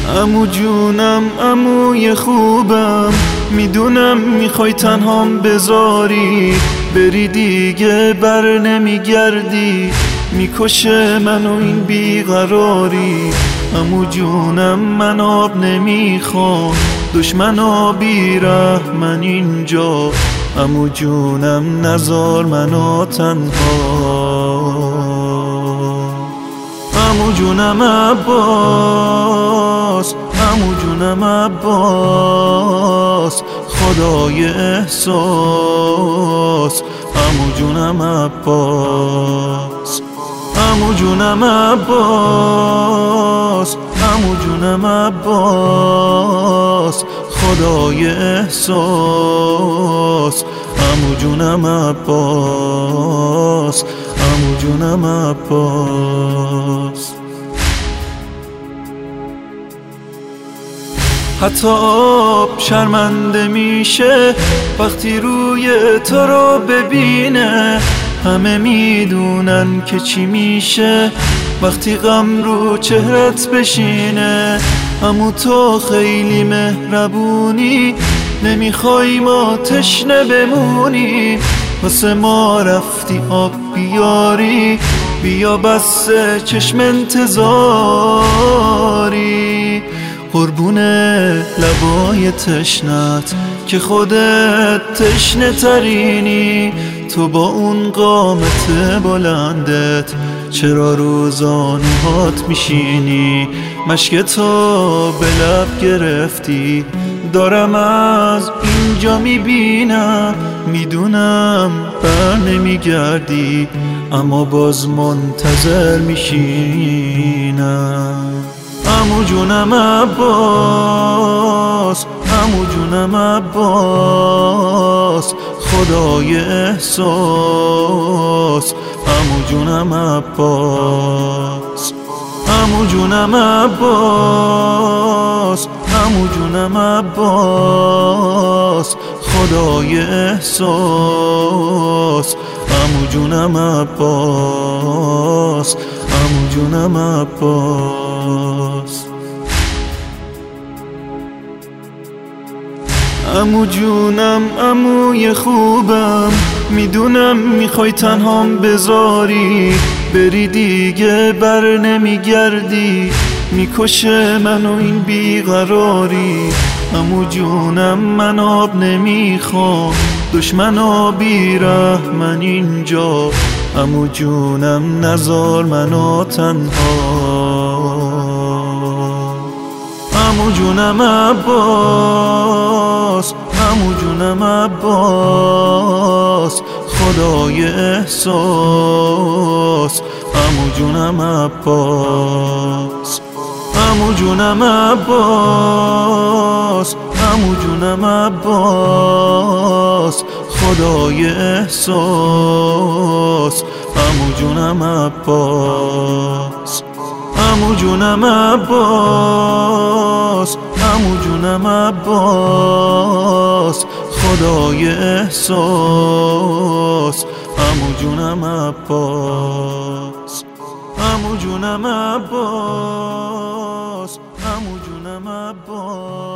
عمو جونم عموی خوبم، میدونم میخوای تنهام بذاری، بری دیگه بر نمیگردی، میکشه منو این بیقراری. عمو جونم من آب نمیخوام، دشمنا بیرحمن اینجا، عمو جونم نزار منو تنها. عمو جونم عباس، عمو جونم عباس، خدای احساس، عمو جونم عباس، عمو جونم عباس، عمو جونم عباس، خدای احساس، عمو جونم عباس، عمو جونم عباس. حتی آب شرمنده میشه وقتی روی تو رو ببینه، همه میدونن که چی میشه وقتی غم رو چهرت بشینه. عمو تو خیلی مهربونی، نمیخوای ما تشنه بمونی، واسه ما رفتی آب بیاری، بیا بس چشم انتظاری. قربونه لبای تشنت که خودت تشنه ترینی، تو با اون قامت بلندت چرا روزانوهات میشینی؟ مشک تو به لب گرفتی، دارم از اینجا میبینم، میدونم بر نمیگردی، اما باز منتظر میشینم. عمو جونم عباس، عمو جونم عباس، خدای احساس، عمو جونم عباس، عمو جونم عباس، عمو جونم عباس، خدای احساس، عمو جونم عباس، عمو جونم عباس. عمو جونم عموی خوبم، میدونم میخوای تنهام بذاری، بری دیگه بر نمیگردی، میکشه منو این بیقراری. عمو جونم من آب نمیخوام، دشمنا بیرحمن اینجا، عمو جونم نزار منو تنها. عمو جونم عباس، عمو جونم عباس، خدای احساس، عمو جونم عباس، عمو جونم عباس، عمو جونم عباس، خدای احساس، عمو جونم عباس، عمو جونم عباس، عمو جونم عباس، خدای احساس، عمو جونم عباس، عمو جونم عباس، عمو جونم عباس.